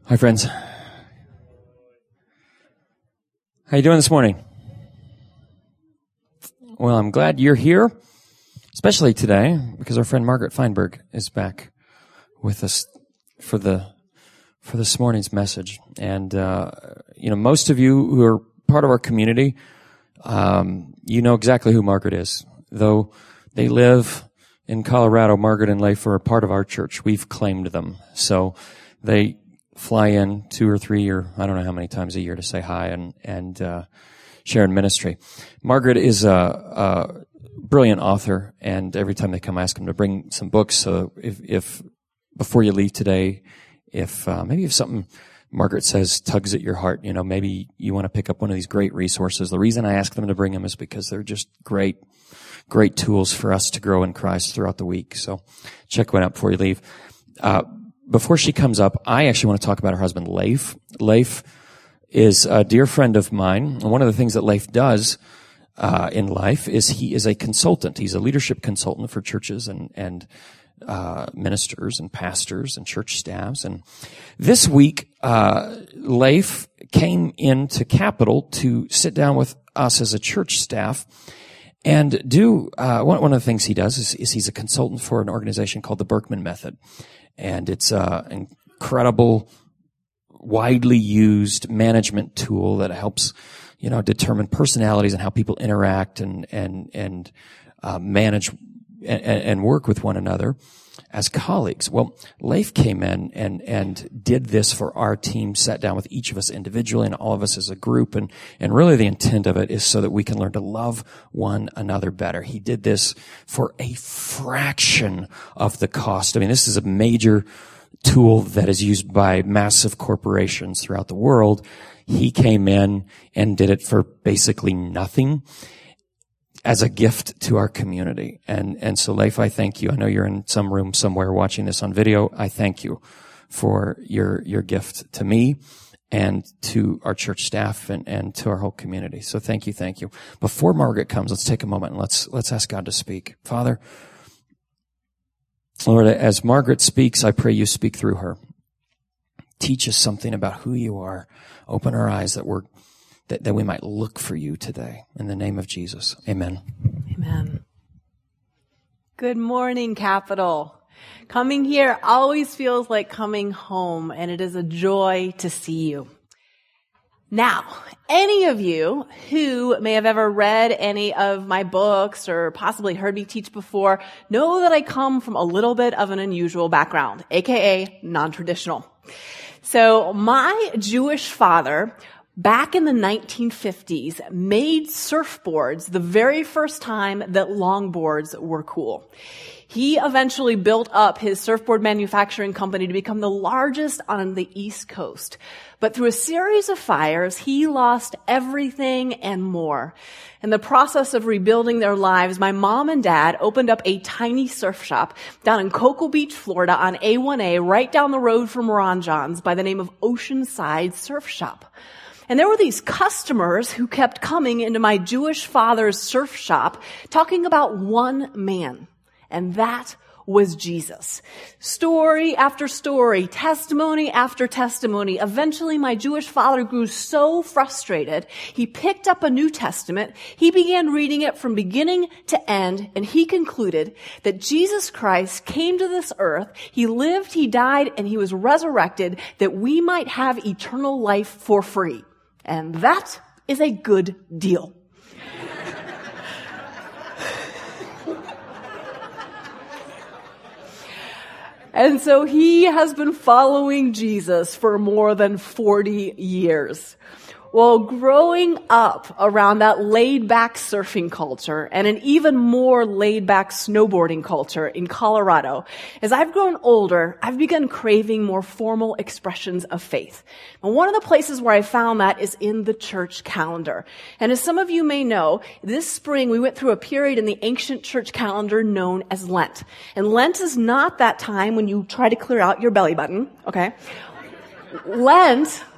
Hi, friends. How you doing this morning? Well, I'm glad you're here, especially today, because our friend Margaret Feinberg is back with us for this morning's message. And most of you who are part of our community, you know exactly who Margaret is. Though they live in Colorado, Margaret and Leif are a part of our church. We've claimed them, so they fly in 2 or 3 or I don't know how many times a year to say hi and share in ministry. Margaret is a brilliant author, and every time they come, I ask them to bring some books. So if before you leave today, if something Margaret says tugs at your heart, maybe you want to pick up one of these great resources. The reason I ask them to bring them is because they're just great tools for us to grow in Christ throughout the week. So check one out before you leave. Before she comes up, I actually want to talk about her husband, Leif. Leif is a dear friend of mine. And one of the things that Leif does in life is he is a consultant. He's a leadership consultant for churches and ministers and pastors and church staffs. And this week, Leif came into Capitol to sit down with us as a church staff and do one of the things he does is he's a consultant for an organization called the Berkman Method. And it's an incredible, widely used management tool that helps, determine personalities and how people interact and manage and work with one another as colleagues. Well, Leif came in and did this for our team, sat down with each of us individually and all of us as a group. And really the intent of it is so that we can learn to love one another better. He did this for a fraction of the cost. I mean, this is a major tool that is used by massive corporations throughout the world. He came in and did it for basically nothing as a gift to our community. And so, Leif, I thank you. I know you're in some room somewhere watching this on video. I thank you for your gift to me and to our church staff and to our whole community. So thank you. Before Margaret comes, let's take a moment and let's ask God to speak. Father, Lord, as Margaret speaks, I pray you speak through her. Teach us something about who you are. Open our eyes that we might look for you today. In the name of Jesus. Amen. Amen. Good morning, Capitol. Coming here always feels like coming home, and it is a joy to see you. Now, any of you who may have ever read any of my books or possibly heard me teach before know that I come from a little bit of an unusual background, aka non-traditional. So my Jewish father, back in the 1950s, made surfboards the very first time that longboards were cool. He eventually built up his surfboard manufacturing company to become the largest on the East Coast. But through a series of fires, he lost everything and more. In the process of rebuilding their lives, my mom and dad opened up a tiny surf shop down in Cocoa Beach, Florida on A1A, right down the road from Ron John's, by the name of Oceanside Surf Shop. And there were these customers who kept coming into my Jewish father's surf shop talking about one man, and that was Jesus. Story after story, testimony after testimony. Eventually, my Jewish father grew so frustrated, he picked up a New Testament, he began reading it from beginning to end, and he concluded that Jesus Christ came to this earth, he lived, he died, and he was resurrected that we might have eternal life for free. And that is a good deal. And so he has been following Jesus for more than 40 years. Well, growing up around that laid-back surfing culture and an even more laid-back snowboarding culture in Colorado, as I've grown older, I've begun craving more formal expressions of faith. And one of the places where I found that is in the church calendar. And as some of you may know, this spring we went through a period in the ancient church calendar known as Lent. And Lent is not that time when you try to clear out your belly button, okay? Lent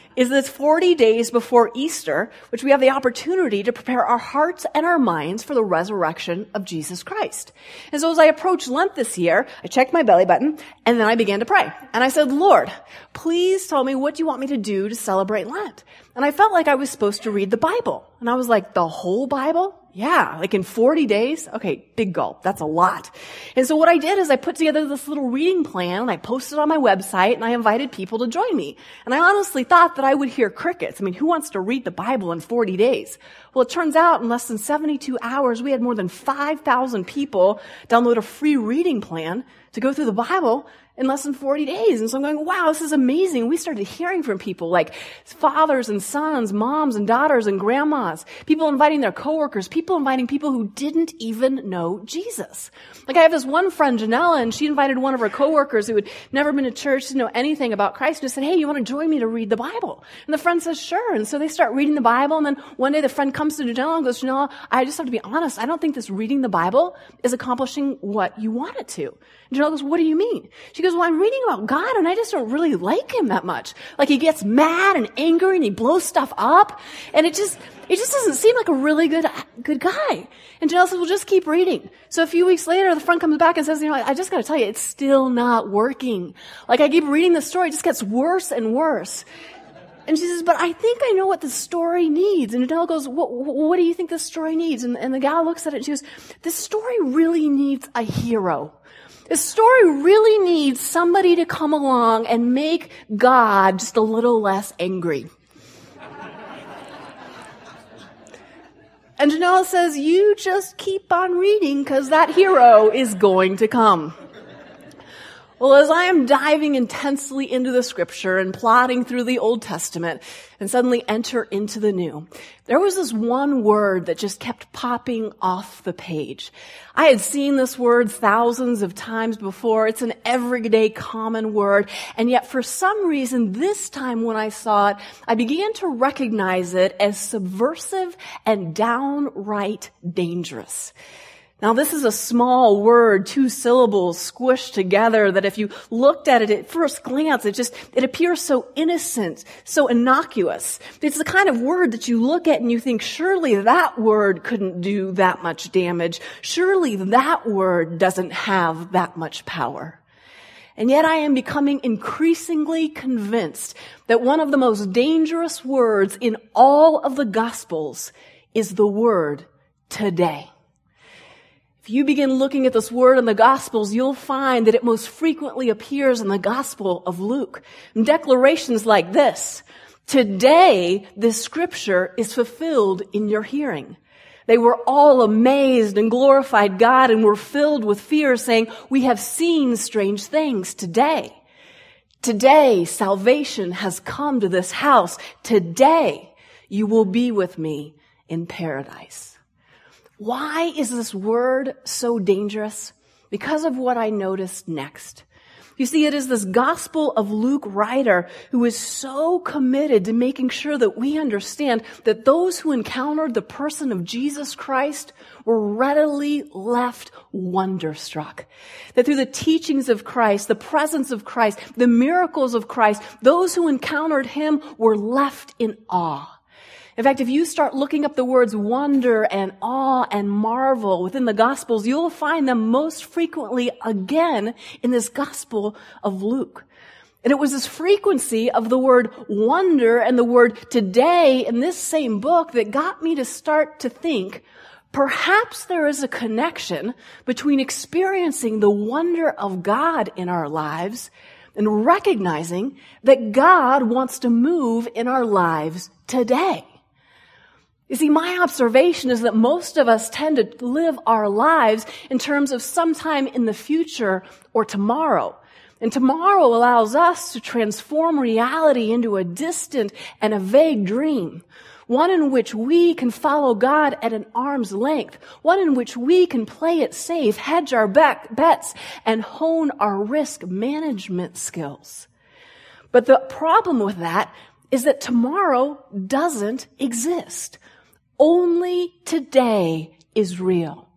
is that it's 40 days before Easter, which we have the opportunity to prepare our hearts and our minds for the resurrection of Jesus Christ. And so as I approached Lent this year, I checked my belly button, and then I began to pray. And I said, Lord, please tell me what you want me to do to celebrate Lent. And I felt like I was supposed to read the Bible. And I was like, the whole Bible? Yeah, like in 40 days? Okay, big gulp. That's a lot. And so what I did is I put together this little reading plan and I posted it on my website and I invited people to join me. And I honestly thought that I would hear crickets. I mean, who wants to read the Bible in 40 days? Well, it turns out in less than 72 hours, we had more than 5,000 people download a free reading plan to go through the Bible in less than 40 days. And so I'm going, wow, this is amazing. We started hearing from people like fathers and sons, moms and daughters and grandmas, people inviting their coworkers, people inviting people who didn't even know Jesus. Like I have this one friend, Janella, and she invited one of her coworkers who had never been to church, didn't know anything about Christ, and just said, hey, you want to join me to read the Bible? And the friend says, sure. And so they start reading the Bible, and then one day the friend comes to Janella and goes, Janella, I just have to be honest, I don't think this reading the Bible is accomplishing what you want it to. And Janella goes, what do you mean? She goes, well, I'm reading about God and I just don't really like him that much. Like he gets mad and angry and he blows stuff up and it just doesn't seem like a really good guy. And Janelle says, well, just keep reading. So a few weeks later, the friend comes back and says, I just gotta tell you, it's still not working. Like I keep reading the story, it just gets worse and worse. And she says, but I think I know what the story needs. And Janelle goes, what do you think the story needs? And the gal looks at it and she goes, this story really needs a hero. This story really needs somebody to come along and make God just a little less angry. And Janelle says, you just keep on reading because that hero is going to come. Well, as I am diving intensely into the scripture and plodding through the Old Testament and suddenly enter into the New, there was this one word that just kept popping off the page. I had seen this word thousands of times before. It's an everyday common word. And yet for some reason, this time when I saw it, I began to recognize it as subversive and downright dangerous. Now, this is a small word, 2 syllables squished together that if you looked at it at first glance, it appears so innocent, so innocuous. It's the kind of word that you look at and you think, surely that word couldn't do that much damage. Surely that word doesn't have that much power. And yet I am becoming increasingly convinced that one of the most dangerous words in all of the Gospels is the word today. If you begin looking at this word in the Gospels, you'll find that it most frequently appears in the Gospel of Luke. And declarations like this, today this scripture is fulfilled in your hearing. They were all amazed and glorified God and were filled with fear, saying, we have seen strange things today. Today salvation has come to this house. Today you will be with me in paradise. Why is this word so dangerous? Because of what I noticed next. You see, it is this Gospel of Luke writer who is so committed to making sure that we understand that those who encountered the person of Jesus Christ were readily left wonderstruck. That through the teachings of Christ, the presence of Christ, the miracles of Christ, those who encountered him were left in awe. In fact, if you start looking up the words wonder and awe and marvel within the Gospels, you'll find them most frequently again in this Gospel of Luke. And it was this frequency of the word wonder and the word today in this same book that got me to start to think, perhaps there is a connection between experiencing the wonder of God in our lives and recognizing that God wants to move in our lives today. You see, my observation is that most of us tend to live our lives in terms of sometime in the future or tomorrow. And tomorrow allows us to transform reality into a distant and a vague dream. One in which we can follow God at an arm's length. One in which we can play it safe, hedge our bets, and hone our risk management skills. But the problem with that is that tomorrow doesn't exist. Only today is real.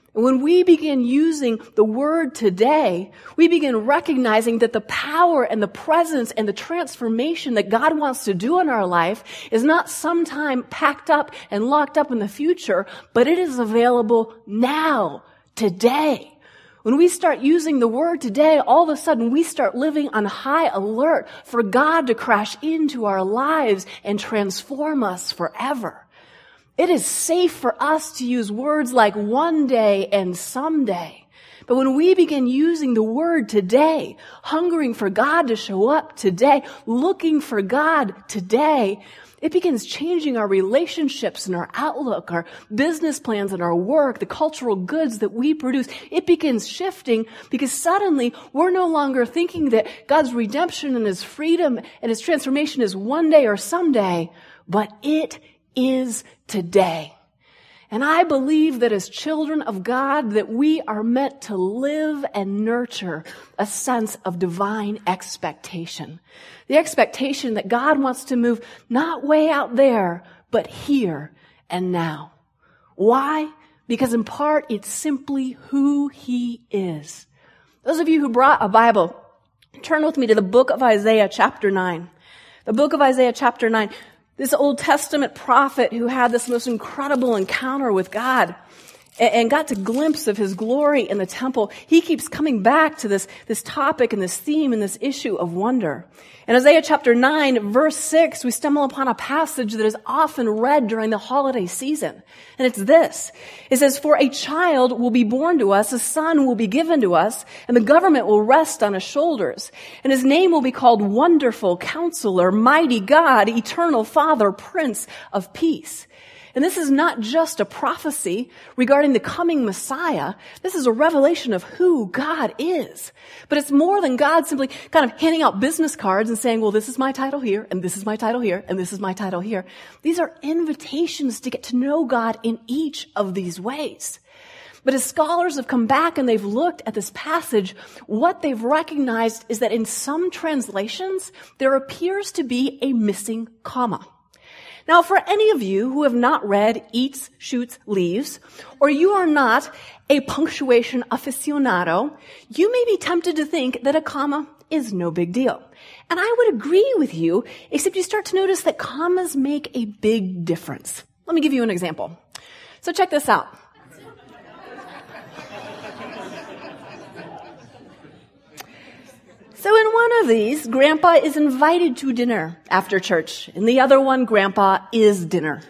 And when we begin using the word today, we begin recognizing that the power and the presence and the transformation that God wants to do in our life is not sometime packed up and locked up in the future, but it is available now, today. When we start using the word today, all of a sudden we start living on high alert for God to crash into our lives and transform us forever. It is safe for us to use words like one day and someday. But when we begin using the word today, hungering for God to show up today, looking for God today, it begins changing our relationships and our outlook, our business plans and our work, the cultural goods that we produce. It begins shifting because suddenly we're no longer thinking that God's redemption and His freedom and His transformation is one day or someday, but it is today. And I believe that as children of God, that we are meant to live and nurture a sense of divine expectation. The expectation that God wants to move not way out there, but here and now. Why? Because in part, it's simply who He is. Those of you who brought a Bible, turn with me to the book of Isaiah chapter 9. The book of Isaiah chapter 9. This Old Testament prophet who had this most incredible encounter with God and got to glimpse of His glory in the temple, he keeps coming back to this topic and this theme and this issue of wonder. In Isaiah chapter 9, verse 6, we stumble upon a passage that is often read during the holiday season. And it's this. It says, "For a child will be born to us, a son will be given to us, and the government will rest on His shoulders. And His name will be called Wonderful, Counselor, Mighty God, Eternal Father, Prince of Peace." And this is not just a prophecy regarding the coming Messiah. This is a revelation of who God is. But it's more than God simply kind of handing out business cards and saying, well, this is my title here, and this is my title here, and this is my title here. These are invitations to get to know God in each of these ways. But as scholars have come back and they've looked at this passage, what they've recognized is that in some translations, there appears to be a missing comma. Now, for any of you who have not read Eats, Shoots, Leaves, or you are not a punctuation aficionado, you may be tempted to think that a comma is no big deal. And I would agree with you, except you start to notice that commas make a big difference. Let me give you an example. So check this out. So in one of these, Grandpa is invited to dinner after church. In the other one, Grandpa is dinner.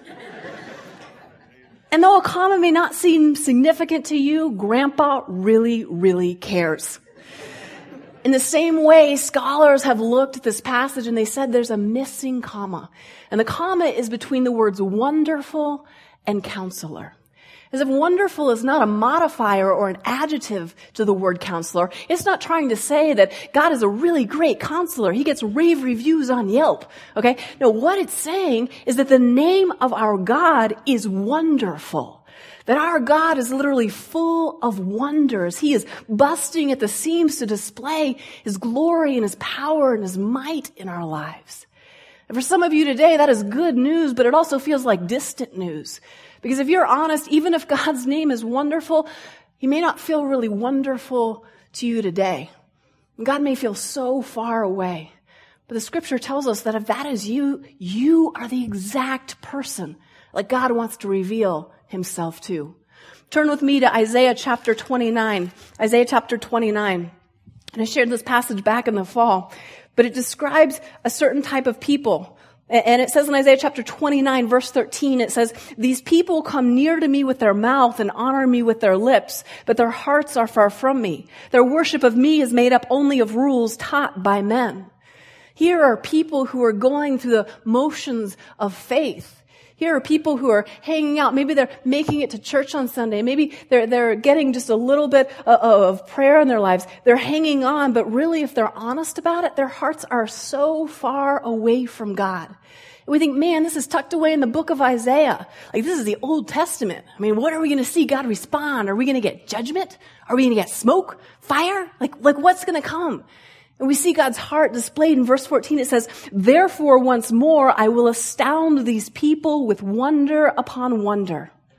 And though a comma may not seem significant to you, Grandpa really, really cares. In the same way, scholars have looked at this passage and they said there's a missing comma. And the comma is between the words wonderful and counselor. As if wonderful is not a modifier or an adjective to the word counselor. It's not trying to say that God is a really great counselor. He gets rave reviews on Yelp. Okay? No, what it's saying is that the name of our God is wonderful. That our God is literally full of wonders. He is busting at the seams to display His glory and His power and His might in our lives. And for some of you today, that is good news, but it also feels like distant news. Because if you're honest, even if God's name is wonderful, He may not feel really wonderful to you today. God may feel so far away. But the scripture tells us that if that is you, you are the exact person that God wants to reveal Himself to. Turn with me to Isaiah chapter 29. Isaiah chapter 29. And I shared this passage back in the fall. But it describes a certain type of people. And it says in Isaiah chapter 29, verse 13, it says, "These people come near to me with their mouth and honor me with their lips, but their hearts are far from me. Their worship of me is made up only of rules taught by men." Here are people who are going through the motions of faith. Here are people who are hanging out. Maybe they're making it to church on Sunday. Maybe they're getting just a little bit of prayer in their lives. They're hanging on, but really, if they're honest about it, their hearts are so far away from God. And we think, man, this is tucked away in the book of Isaiah. Like, this is the Old Testament. I mean, what are we going to see God respond? Are we going to get judgment? Are we going to get smoke? Fire? Like what's going to come? And we see God's heart displayed in verse 14. It says, "Therefore, once more, I will astound these people with wonder upon wonder."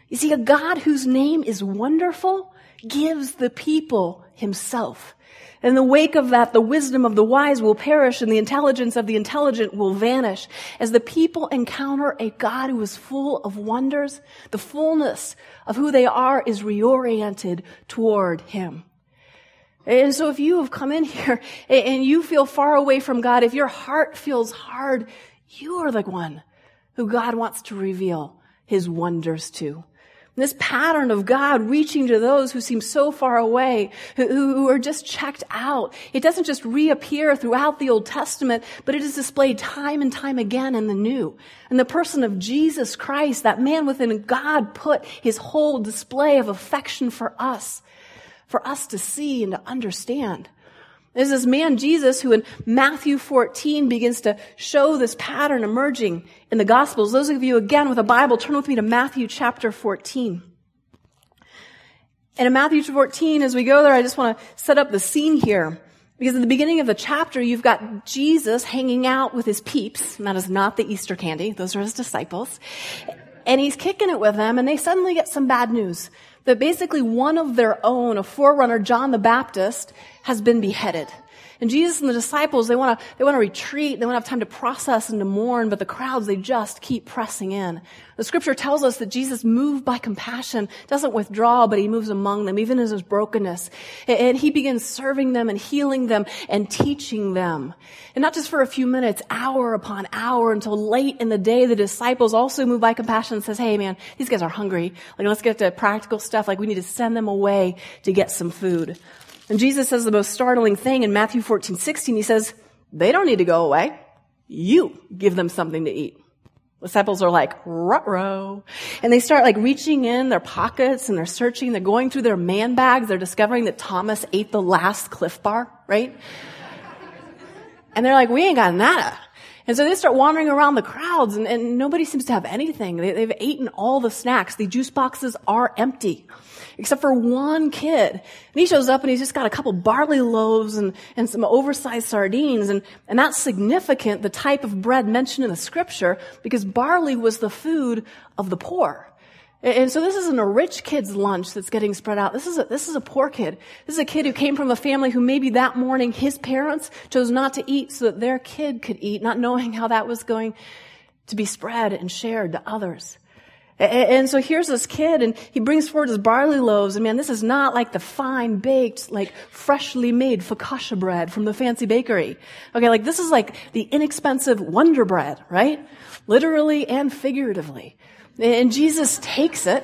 You see, a God whose name is wonderful gives the people himself. In the wake of that, the wisdom of the wise will perish and the intelligence of the intelligent will vanish. As the people encounter a God who is full of wonders, the fullness of who they are is reoriented toward him. And so if you have come in here and you feel far away from God, if your heart feels hard, you are the one who God wants to reveal his wonders to. This pattern of God reaching to those who seem so far away, who are just checked out. It doesn't just reappear throughout the Old Testament, but it is displayed time and time again in the New. And the person of Jesus Christ, that man within God, put his whole display of affection for us to see and to understand. There's this man, Jesus, who in Matthew 14 begins to show this pattern emerging in the Gospels. Those of you, again, with a Bible, turn with me to Matthew chapter 14. And in Matthew 14, as we go there, I just want to set up the scene here. Because at the beginning of the chapter, you've got Jesus hanging out with his peeps. And that is not the Easter candy. Those are his disciples. And he's kicking it with them, and they suddenly get some bad news. That basically one of their own, a forerunner, John the Baptist, has been beheaded. And Jesus and the disciples, they want to retreat. They don't have time to process and to mourn, but the crowds, they just keep pressing in. The scripture tells us that Jesus, moved by compassion, doesn't withdraw, but he moves among them, even in his brokenness. And he begins serving them and healing them and teaching them. And not just for a few minutes, hour upon hour, until late in the day, the disciples also move by compassion and says, hey man, these guys are hungry. Like, let's get to practical stuff. Like, we need to send them away to get some food. And Jesus says the most startling thing in Matthew 14:16. He says, they don't need to go away. You give them something to eat. The disciples are like, ruh-roh. And they start like reaching in their pockets and they're searching. They're going through their man bags. They're discovering that Thomas ate the last Cliff Bar, right? And they're like, we ain't got nada. And so they start wandering around the crowds and nobody seems to have anything. They've eaten all the snacks. The juice boxes are empty. Except for one kid. And he shows up and he's just got a couple barley loaves and some oversized sardines. And that's significant, the type of bread mentioned in the scripture, because barley was the food of the poor. And so this isn't a rich kid's lunch that's getting spread out. This is a poor kid. This is a kid who came from a family who maybe that morning his parents chose not to eat so that their kid could eat, not knowing how that was going to be spread and shared to others. And so here's this kid, and he brings forward his barley loaves, and man, this is not like the fine baked, like freshly made focaccia bread from the fancy bakery. Okay, like this is like the inexpensive Wonder Bread, right? Literally and figuratively. And Jesus takes it,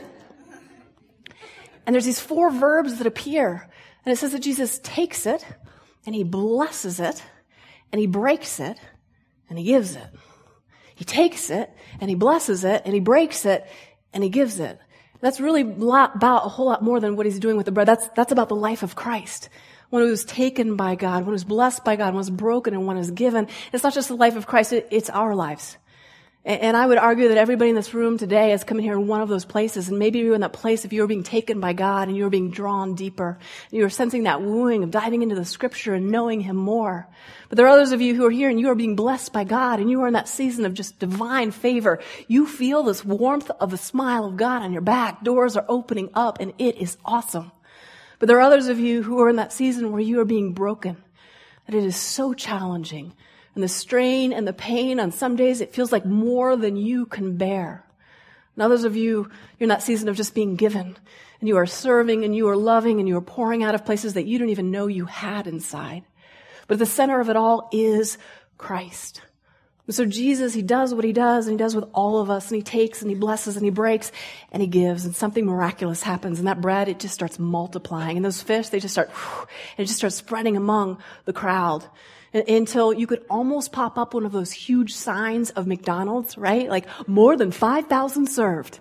and there's these four verbs that appear, and it says that Jesus takes it, and he blesses it, and he breaks it, and he gives it. He takes it, and he blesses it, and he breaks it, and he gives it. That's really about a whole lot more than what he's doing with the bread. That's about the life of Christ. One who was taken by God, one who's blessed by God, one who's broken, and one who's given. It's not just the life of Christ, it's our lives. And I would argue that everybody in this room today has come in here in one of those places. And maybe you're in that place if you're being taken by God and you're being drawn deeper. And you're sensing that wooing of diving into the scripture and knowing him more. But there are others of you who are here and you are being blessed by God and you are in that season of just divine favor. You feel this warmth of the smile of God on your back. Doors are opening up and it is awesome. But there are others of you who are in that season where you are being broken. That it is so challenging. And the strain and the pain, on some days it feels like more than you can bear. And others of you, you're in that season of just being given. And you are serving and you are loving and you are pouring out of places that you don't even know you had inside. But at the center of it all is Christ. And so Jesus, he does what he does, and he does with all of us, and he takes and he blesses and he breaks and he gives, and something miraculous happens. And that bread, it just starts multiplying. And those fish, they just start, and it just starts spreading among the crowd. Until you could almost pop up one of those huge signs of McDonald's, right? Like more than 5,000 served.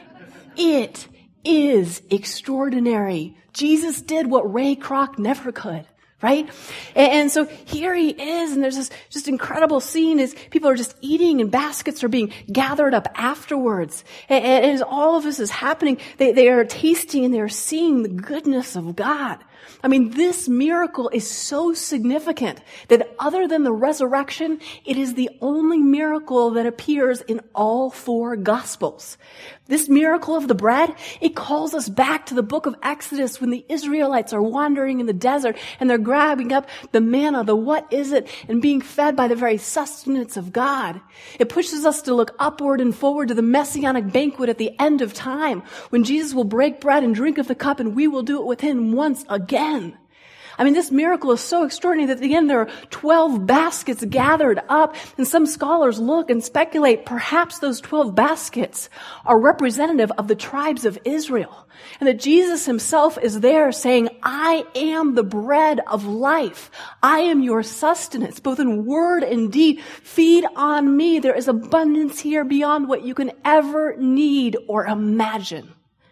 It is extraordinary. Jesus did what Ray Kroc never could, right? And so here he is, and there's this just incredible scene as people are just eating and baskets are being gathered up afterwards. And as all of this is happening, they are tasting and they are seeing the goodness of God. I mean, this miracle is so significant that other than the resurrection, it is the only miracle that appears in all 4 Gospels. This miracle of the bread, it calls us back to the book of Exodus when the Israelites are wandering in the desert and they're grabbing up the manna, the what is it, and being fed by the very sustenance of God. It pushes us to look upward and forward to the messianic banquet at the end of time when Jesus will break bread and drink of the cup and we will do it with him once again. I mean, this miracle is so extraordinary that at the end there are 12 baskets gathered up, and some scholars look and speculate perhaps those 12 baskets are representative of the tribes of Israel, and that Jesus himself is there saying, I am the bread of life. I am your sustenance, both in word and deed. Feed on me. There is abundance here beyond what you can ever need or imagine.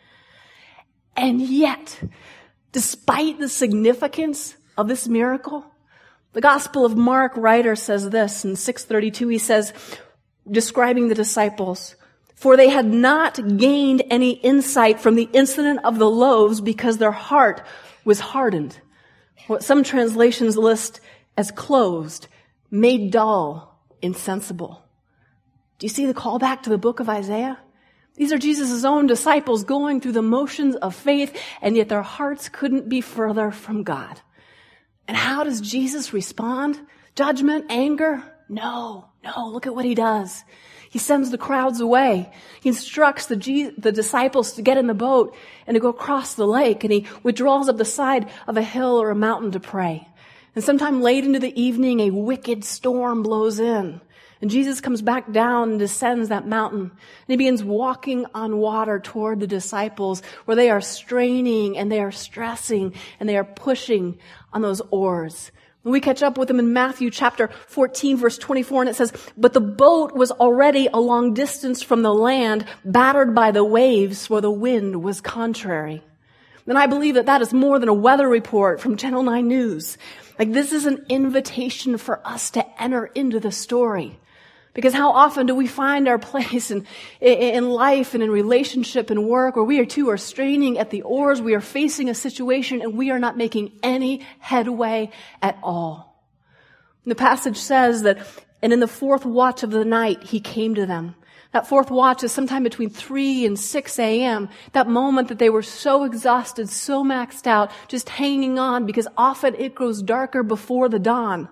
And yet, despite the significance of this miracle, the Gospel of Mark writer says this in 6:32. He says, describing the disciples, for they had not gained any insight from the incident of the loaves because their heart was hardened. What some translations list as closed, made dull, insensible. Do you see the callback to the book of Isaiah? These are Jesus' own disciples going through the motions of faith, and yet their hearts couldn't be further from God. And how does Jesus respond? Judgment, anger? No, look at what he does. He sends the crowds away. He instructs the disciples to get in the boat and to go across the lake, and he withdraws up the side of a hill or a mountain to pray. And sometime late into the evening, a wicked storm blows in. And Jesus comes back down and descends that mountain. And he begins walking on water toward the disciples where they are straining and they are stressing and they are pushing on those oars. And we catch up with him in Matthew chapter 14, verse 24, and it says, but the boat was already a long distance from the land, battered by the waves, for the wind was contrary. And I believe that that is more than a weather report from Channel 9 News. Like, this is an invitation for us to enter into the story. Because how often do we find our place in life and in relationship and work where we are straining at the oars, we are facing a situation and we are not making any headway at all. And the passage says that, and in the 4th watch of the night, he came to them. That 4th watch is sometime between 3 and 6 a.m., that moment that they were so exhausted, so maxed out, just hanging on because often it grows darker before the dawn,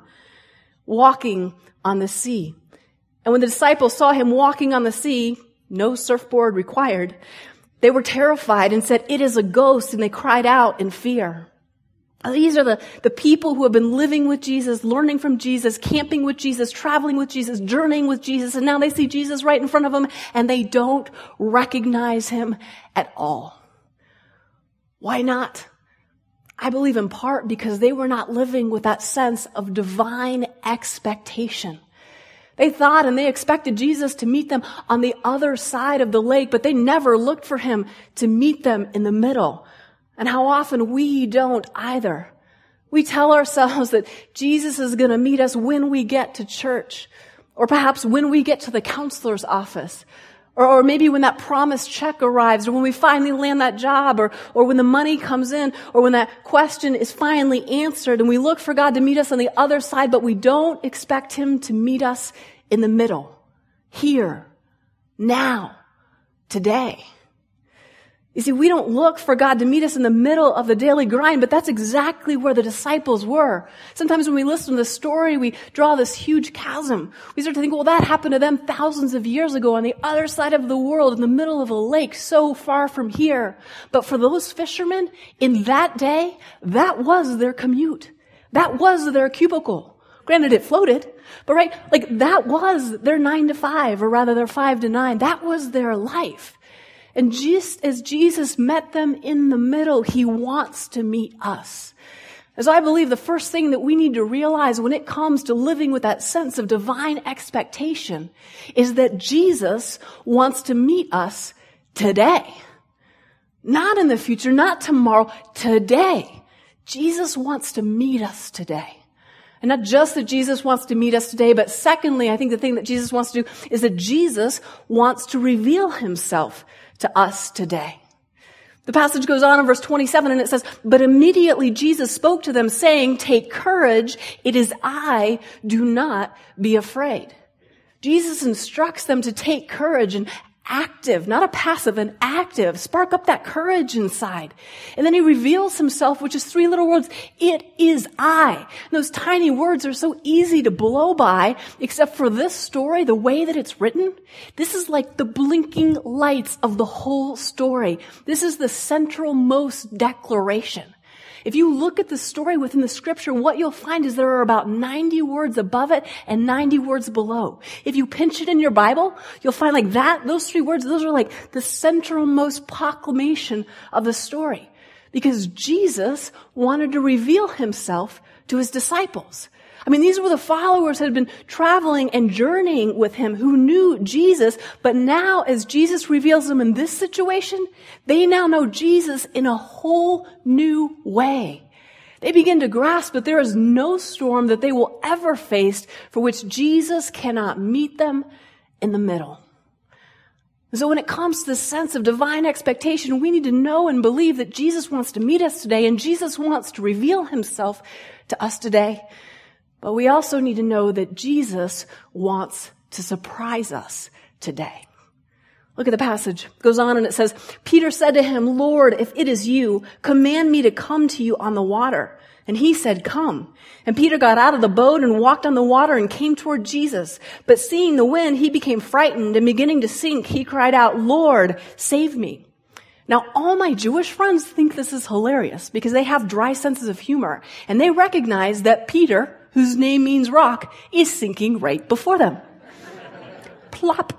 walking on the sea. And when the disciples saw him walking on the sea, no surfboard required, they were terrified and said, it is a ghost, and they cried out in fear. These are the people who have been living with Jesus, learning from Jesus, camping with Jesus, traveling with Jesus, journeying with Jesus, and now they see Jesus right in front of them, and they don't recognize him at all. Why not? I believe in part because they were not living with that sense of divine expectation. They thought and they expected Jesus to meet them on the other side of the lake, but they never looked for him to meet them in the middle. And how often we don't either. We tell ourselves that Jesus is going to meet us when we get to church, or perhaps when we get to the counselor's office, or maybe when that promised check arrives, or when we finally land that job, or when the money comes in, or when that question is finally answered, and we look for God to meet us on the other side, but we don't expect him to meet us in the middle, here, now, today. You see, we don't look for God to meet us in the middle of the daily grind, but that's exactly where the disciples were. Sometimes when we listen to the story, we draw this huge chasm. We start to think, well, that happened to them thousands of years ago on the other side of the world, in the middle of a lake, so far from here. But for those fishermen, in that day, that was their commute. That was their cubicle. Granted, it floated, but right, like that was their 9 to 5, or rather their 5 to 9. That was their life. And just as Jesus met them in the middle, he wants to meet us. As I believe the first thing that we need to realize when it comes to living with that sense of divine expectation is that Jesus wants to meet us today. Not in the future, not tomorrow, today. Jesus wants to meet us today. And not just that Jesus wants to meet us today, but secondly, I think the thing that Jesus wants to do is that Jesus wants to reveal himself to us today. The passage goes on in verse 27 and it says, "But immediately Jesus spoke to them saying, 'Take courage, it is I, do not be afraid.'" Jesus instructs them to take courage, and active, not a passive, an active, spark up that courage inside. And then he reveals himself, which is 3 little words, "It is I." And those tiny words are so easy to blow by, except for this story, the way that it's written. This is like the blinking lights of the whole story. This is the centralmost declaration. If you look at the story within the scripture, what you'll find is there are about 90 words above it and 90 words below. If you pinch it in your Bible, you'll find like that, those 3 words, those are like the centralmost proclamation of the story. Because Jesus wanted to reveal himself to his disciples. I mean, these were the followers who had been traveling and journeying with him, who knew Jesus, but now as Jesus reveals them in this situation, they now know Jesus in a whole new way. They begin to grasp that there is no storm that they will ever face for which Jesus cannot meet them in the middle. So when it comes to the sense of divine expectation, we need to know and believe that Jesus wants to meet us today, and Jesus wants to reveal himself to us today. But we also need to know that Jesus wants to surprise us today. Look at the passage. It goes on and it says, "Peter said to him, 'Lord, if it is you, command me to come to you on the water.' And he said, 'Come.' And Peter got out of the boat and walked on the water and came toward Jesus. But seeing the wind, he became frightened, and beginning to sink, he cried out, 'Lord, save me.'" Now, all my Jewish friends think this is hilarious because they have dry senses of humor, and they recognize that Peter, whose name means rock, is sinking right before them. Plop.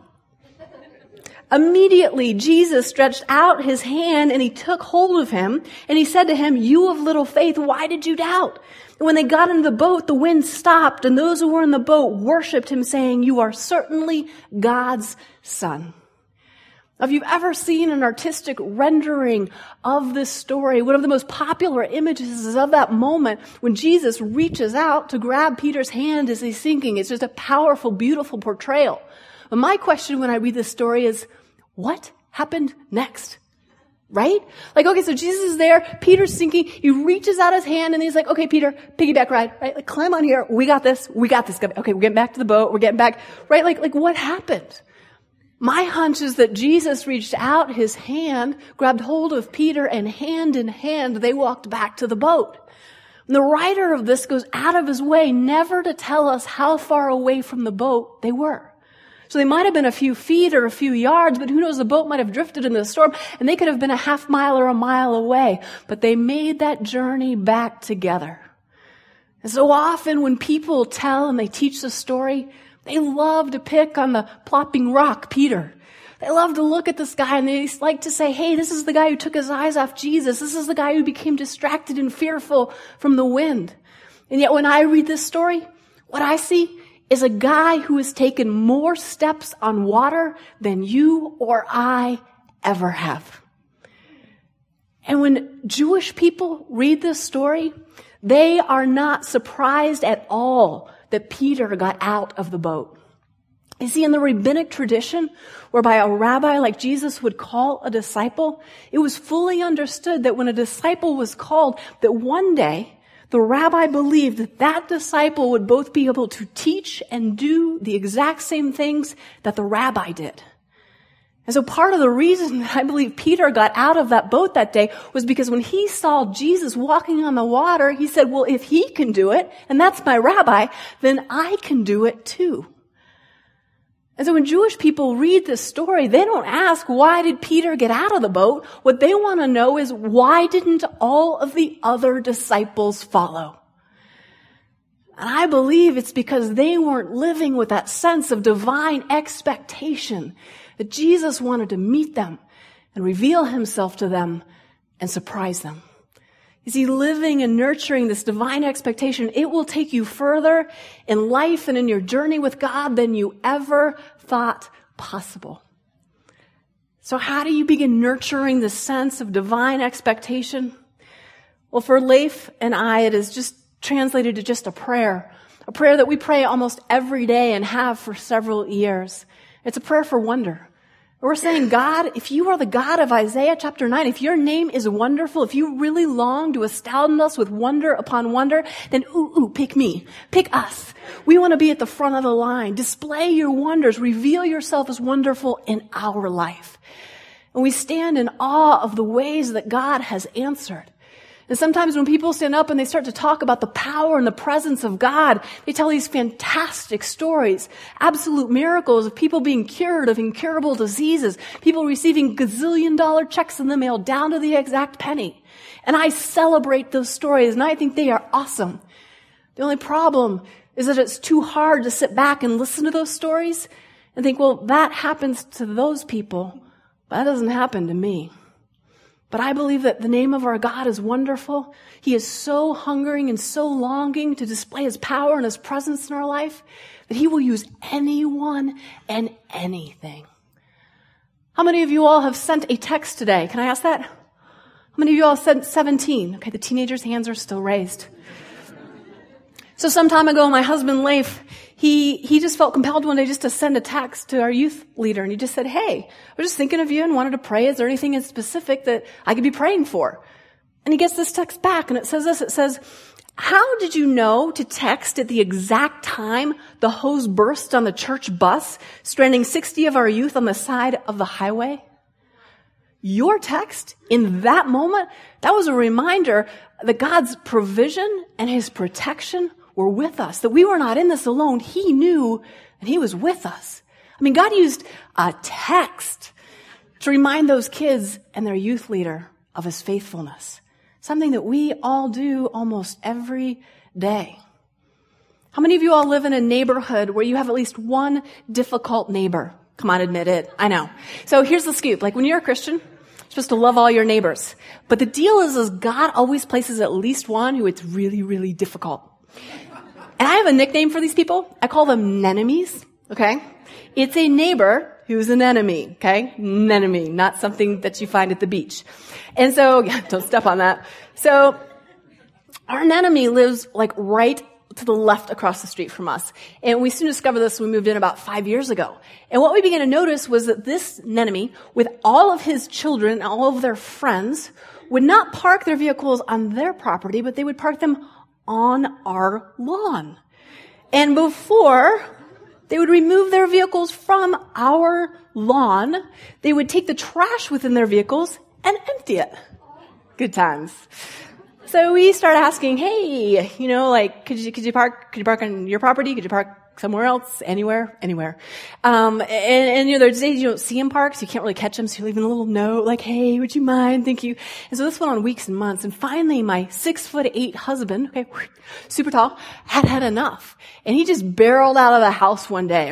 Immediately, Jesus stretched out his hand and he took hold of him, and he said to him, "You of little faith, why did you doubt?" And when they got into the boat, the wind stopped, and those who were in the boat worshiped him, saying, "You are certainly God's Son." If you've ever seen an artistic rendering of this story, one of the most popular images is of that moment when Jesus reaches out to grab Peter's hand as he's sinking. It's just a powerful, beautiful portrayal. But my question when I read this story is, what happened next? Right? Like, okay, so Jesus is there, Peter's sinking, he reaches out his hand and he's like, "Okay, Peter, piggyback ride, right? Like, climb on here, we got this. Okay, we're getting back to the boat, we're getting back, right? Like what happened? My hunch is that Jesus reached out his hand, grabbed hold of Peter, and hand in hand, they walked back to the boat. And the writer of this goes out of his way never to tell us how far away from the boat they were. So they might have been a few feet or a few yards, but who knows, the boat might have drifted in the storm, and they could have been a half mile or a mile away. But they made that journey back together. And so often when people tell and they teach the story, they love to pick on the plopping rock, Peter. They love to look at this guy and they like to say, "Hey, this is the guy who took his eyes off Jesus. This is the guy who became distracted and fearful from the wind." And yet when I read this story, what I see is a guy who has taken more steps on water than you or I ever have. And when Jewish people read this story, they are not surprised at all that Peter got out of the boat. You see, in the rabbinic tradition, whereby a rabbi like Jesus would call a disciple, it was fully understood that when a disciple was called, that one day the rabbi believed that that disciple would both be able to teach and do the exact same things that the rabbi did. And so part of the reason that I believe Peter got out of that boat that day was because when he saw Jesus walking on the water, he said, "Well, if he can do it, and that's my rabbi, then I can do it too." And so when Jewish people read this story, they don't ask, why did Peter get out of the boat? What they want to know is, why didn't all of the other disciples follow? And I believe it's because they weren't living with that sense of divine expectation that Jesus wanted to meet them and reveal himself to them and surprise them. You see, living and nurturing this divine expectation, it will take you further in life and in your journey with God than you ever thought possible. So how do you begin nurturing the sense of divine expectation? Well, for Leif and I, it is just translated to just a prayer that we pray almost every day and have for several years. It's a prayer for wonder. We're saying, God, if you are the God of Isaiah chapter 9, if your name is wonderful, if you really long to astound us with wonder upon wonder, then pick me. Pick us. We want to be at the front of the line. Display your wonders. Reveal yourself as wonderful in our life. And we stand in awe of the ways that God has answered. And sometimes when people stand up and they start to talk about the power and the presence of God, they tell these fantastic stories, absolute miracles of people being cured of incurable diseases, people receiving gazillion-dollar checks in the mail down to the exact penny. And I celebrate those stories, and I think they are awesome. The only problem is that it's too hard to sit back and listen to those stories and think, well, that happens to those people, but that doesn't happen to me. But I believe that the name of our God is wonderful. He is so hungering and so longing to display his power and his presence in our life that he will use anyone and anything. How many of you all have sent a text today? Can I ask that? How many of you all sent 17? Okay, the teenagers' hands are still raised. So some time ago, my husband, Leif, he just felt compelled one day just to send a text to our youth leader. And he just said, hey, I was just thinking of you and wanted to pray. Is there anything in specific that I could be praying for? And he gets this text back and it says this. It says, how did you know to text at the exact time the hose burst on the church bus, stranding 60 of our youth on the side of the highway? Your text in that moment, that was a reminder that God's provision and his protection were with us, that we were not in this alone. He knew and he was with us. I mean, God used a text to remind those kids and their youth leader of his faithfulness, something that we all do almost every day. How many of you all live in a neighborhood where you have at least one difficult neighbor? Come on, admit it. I know. So here's the scoop. Like when you're a Christian, you're supposed to love all your neighbors. But the deal is God always places at least one who it's really, really difficult. And I have a nickname for these people. I call them nenemies, okay? It's a neighbor who's an enemy, okay? Nenemy, not something that you find at the beach. And so, don't step on that. So, our nenemy lives like right to the left across the street from us. And we soon discovered this when we moved in about 5 years ago. And what we began to notice was that this nenemy, with all of his children and all of their friends, would not park their vehicles on their property, but they would park them on our lawn. And before they would remove their vehicles from our lawn, they would take the trash within their vehicles and empty it. Good times. So we started asking, hey, could you park on your property? Could you park somewhere else? Anywhere? And there's days you don't see him park, so you can't really catch him, so you're leaving a little note like, hey, would you mind? Thank you. And so this went on weeks and months, and finally my 6'8" husband, okay, super tall, had enough. And he just barreled out of the house one day,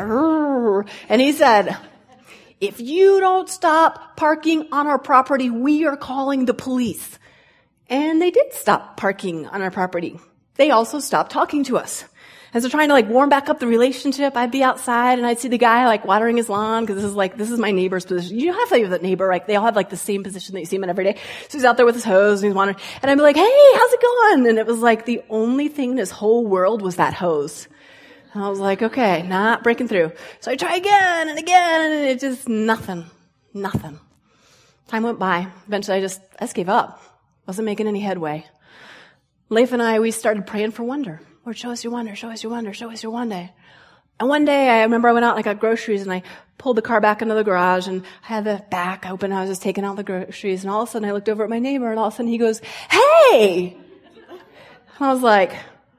and he said, if you don't stop parking on our property, we are calling the police. And they did stop parking on our property. They also stopped talking to us. As they're trying to warm back up the relationship, I'd be outside and I'd see the guy watering his lawn because this is my neighbor's position. You have that neighbor, they all have the same position that you see him in every day. So he's out there with his hose and he's wandering. And I'd be like, hey, how's it going? And it was the only thing in his whole world was that hose. And I was like, okay, not breaking through. So I try again and again and it just nothing. Time went by. Eventually I just gave up. Wasn't making any headway. Leif and we started praying for wonder. Lord, show us your wonder, show us your wonder, show us your wonder. And one day I remember I went out and I got groceries and I pulled the car back into the garage and I had the back open. I was just taking out the groceries and all of a sudden I looked over at my neighbor and all of a sudden he goes, hey! And I was like,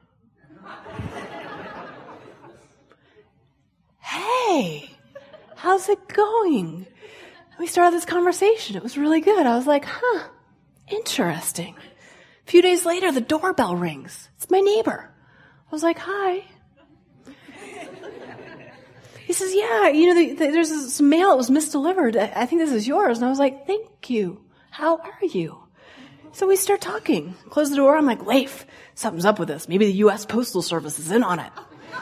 hey, how's it going? And we started this conversation. It was really good. I was like, interesting. A few days later, the doorbell rings. It's my neighbor. I was like, hi. He says, yeah, there's this mail that was misdelivered. I think this is yours. And I was like, thank you. How are you? So we start talking. Close the door. I'm like, Leif, something's up with this. Maybe the U.S. Postal Service is in on it.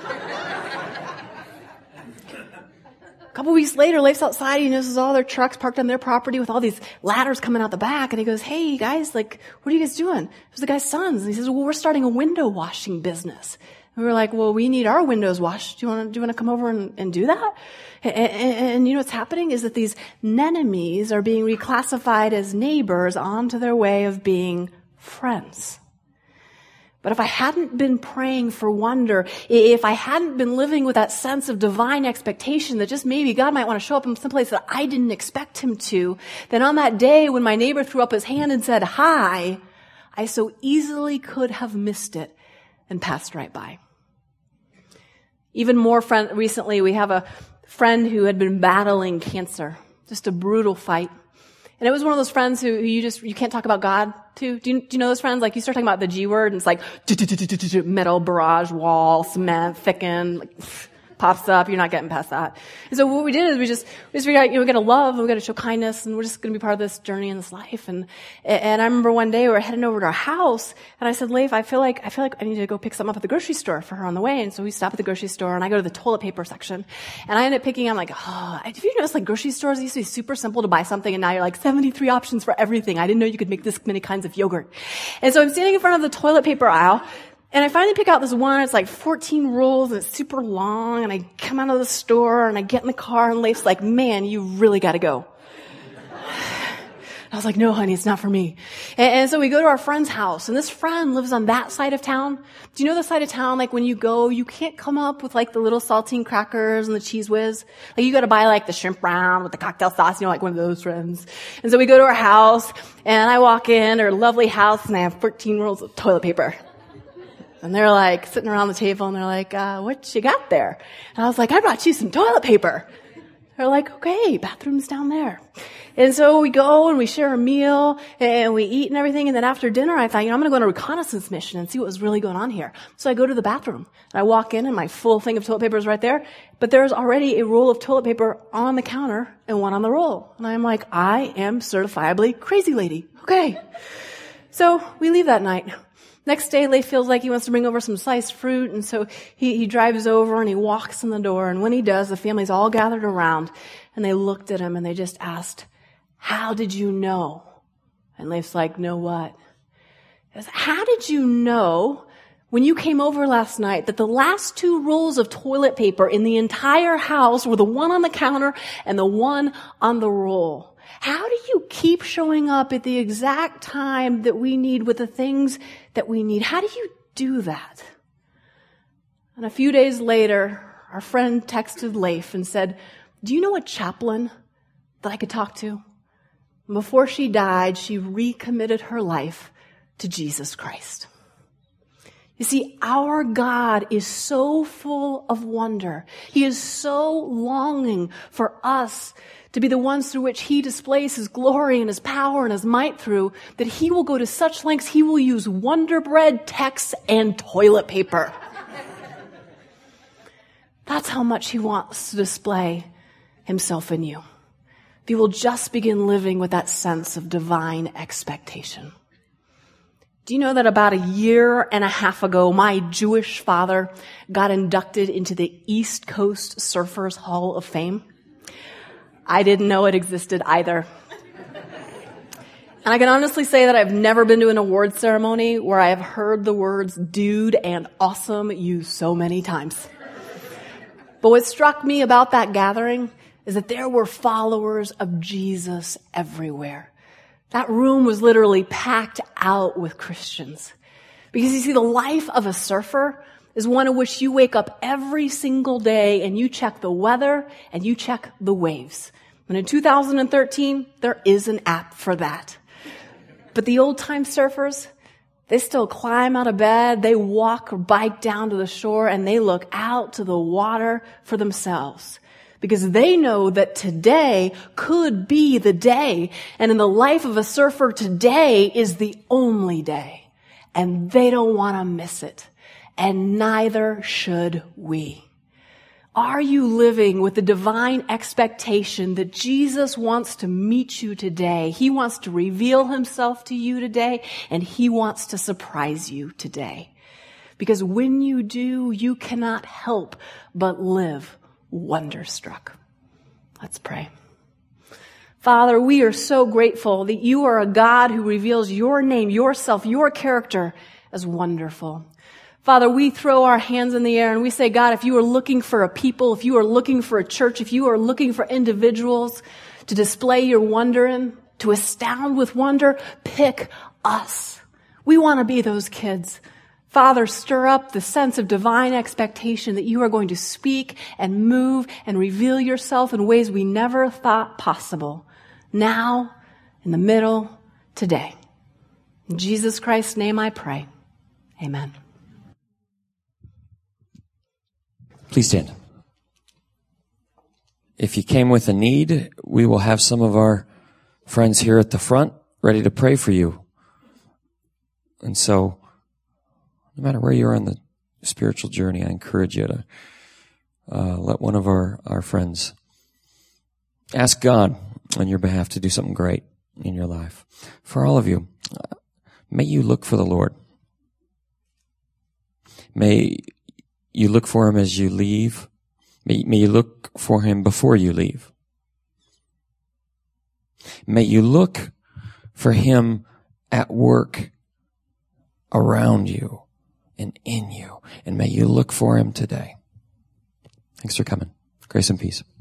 A couple weeks later, Leif's outside. He notices all their trucks parked on their property with all these ladders coming out the back. And he goes, hey, guys, what are you guys doing? It was the guy's sons. And he says, well, we're starting a window washing business. And we were like, well, we need our windows washed. Do you want to come over and do that? And you know what's happening is that these nenemies are being reclassified as neighbors onto their way of being friends. But if I hadn't been praying for wonder, if I hadn't been living with that sense of divine expectation that just maybe God might want to show up in some place that I didn't expect him to, then on that day when my neighbor threw up his hand and said, hi, I so easily could have missed it and passed right by. Even more recently, we have a friend who had been battling cancer, just a brutal fight. And it was one of those friends who you can't talk about God to. Do you know those friends? Like you start talking about the G word and it's like metal, barrage, wall, cement, thicken, like, pops up. You're not getting past that. And so what we did is we just figured out, we got to love and we got to show kindness and we're just going to be part of this journey in this life. And I remember one day we were heading over to our house and I said, Leif, I feel like I need to go pick something up at the grocery store for her on the way. And so we stop at the grocery store and I go to the toilet paper section and I end up picking, I'm like, have you noticed like grocery stores used to be super simple to buy something and now you're like 73 options for everything. I didn't know you could make this many kinds of yogurt. And so I'm standing in front of the toilet paper aisle. And I finally pick out this one, it's like 14 rolls, and it's super long, and I come out of the store, and I get in the car, and Leif's like, man, you really gotta go. I was like, no, honey, it's not for me. And so we go to our friend's house, and this friend lives on that side of town. Do you know the side of town, like when you go, you can't come up with like the little saltine crackers and the cheese whiz. Like you gotta buy like the shrimp brown with the cocktail sauce, like one of those friends. And so we go to our house, and I walk in, her lovely house, and I have 14 rolls of toilet paper. And they're like sitting around the table and they're like, what you got there? And I was like, I brought you some toilet paper. They're like, okay, bathroom's down there. And so we go and we share a meal and we eat and everything. And then after dinner, I thought, I'm going to go on a reconnaissance mission and see what was really going on here. So I go to the bathroom and I walk in and my full thing of toilet paper is right there. But there's already a roll of toilet paper on the counter and one on the roll. And I'm like, I am certifiably crazy lady. Okay. So we leave that night. Next day, Leif feels like he wants to bring over some sliced fruit, and so he drives over and he walks in the door, and when he does, the family's all gathered around, and they looked at him and they just asked, how did you know? And Leif's like, know what? He says, how did you know when you came over last night that the last 2 rolls of toilet paper in the entire house were the one on the counter and the one on the roll? How do you keep showing up at the exact time that we need with the things that we need? How do you do that? And a few days later, our friend texted Leif and said, do you know a chaplain that I could talk to? And before she died, she recommitted her life to Jesus Christ. You see, our God is so full of wonder. He is so longing for us to be the ones through which he displays his glory and his power and his might through, that he will go to such lengths, he will use Wonder Bread, texts, and toilet paper. That's how much he wants to display himself in you. If you will just begin living with that sense of divine expectation. Do you know that about 1.5 years ago, my Jewish father got inducted into the East Coast Surfers Hall of Fame? I didn't know it existed either. And I can honestly say that I've never been to an award ceremony where I have heard the words dude and awesome used so many times. But what struck me about that gathering is that there were followers of Jesus everywhere. That room was literally packed out with Christians. Because you see, the life of a surfer is one in which you wake up every single day and you check the weather and you check the waves. And in 2013, there is an app for that. But the old-time surfers, they still climb out of bed, they walk or bike down to the shore, and they look out to the water for themselves. Because they know that today could be the day. And in the life of a surfer, today is the only day. And they don't want to miss it. And neither should we. Are you living with the divine expectation that Jesus wants to meet you today? He wants to reveal himself to you today, and he wants to surprise you today. Because when you do, you cannot help but live wonderstruck. Let's pray. Father, we are so grateful that you are a God who reveals your name, yourself, your character as wonderful. Father, we throw our hands in the air and we say, God, if you are looking for a people, if you are looking for a church, if you are looking for individuals to display your wonder in, to astound with wonder, pick us. We want to be those kids. Father, stir up the sense of divine expectation that you are going to speak and move and reveal yourself in ways we never thought possible. Now, in the middle, today. In Jesus Christ's name I pray. Amen. Please stand. If you came with a need, we will have some of our friends here at the front ready to pray for you. And so, no matter where you are on the spiritual journey, I encourage you to let one of our friends ask God on your behalf to do something great in your life. For all of you, may you look for the Lord. May you look for him as you leave. May you look for him before you leave. May you look for him at work around you and in you. And may you look for him today. Thanks for coming. Grace and peace.